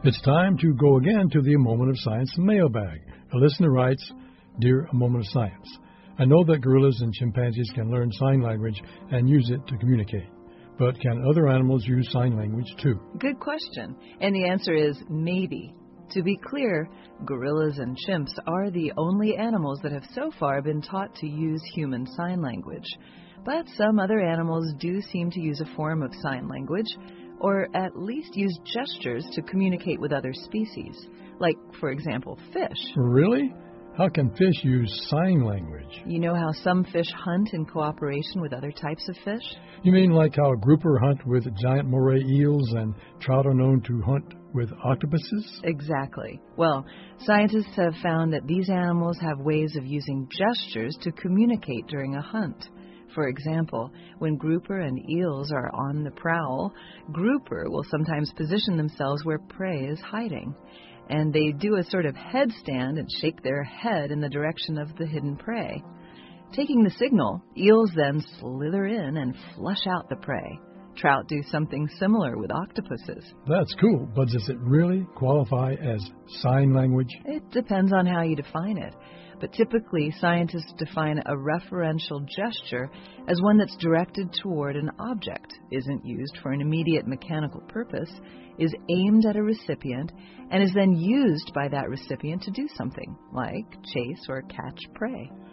It's time to go again to the A Moment of Science mailbag. A listener writes, Dear A Moment of Science, I know that gorillas and chimpanzees can learn sign language and use it to communicate. But can other animals use sign language too? Good question. And the answer is maybe. To be clear, gorillas and chimps are the only animals that have so far been taught to use human sign language. But some other animals do seem to use a form of sign language, or at least use gestures to communicate with other species, like, for example, fish. Really? How can fish use sign language? You know how some fish hunt in cooperation with other types of fish? You mean like how grouper hunt with giant moray eels and trout are known to hunt with octopuses? Exactly. Well, scientists have found that these animals have ways of using gestures to communicate during a hunt. For example, when grouper and eels are on the prowl, grouper will sometimes position themselves where prey is hiding. And they do a sort of headstand and shake their head in the direction of the hidden prey. Taking the signal, eels then slither in and flush out the prey. Trout do something similar with octopuses. That's cool, but does it really qualify as sign language? It depends on how you define it. But typically, scientists define a referential gesture as one that's directed toward an object, isn't used for an immediate mechanical purpose, is aimed at a recipient, and is then used by that recipient to do something, like chase or catch prey.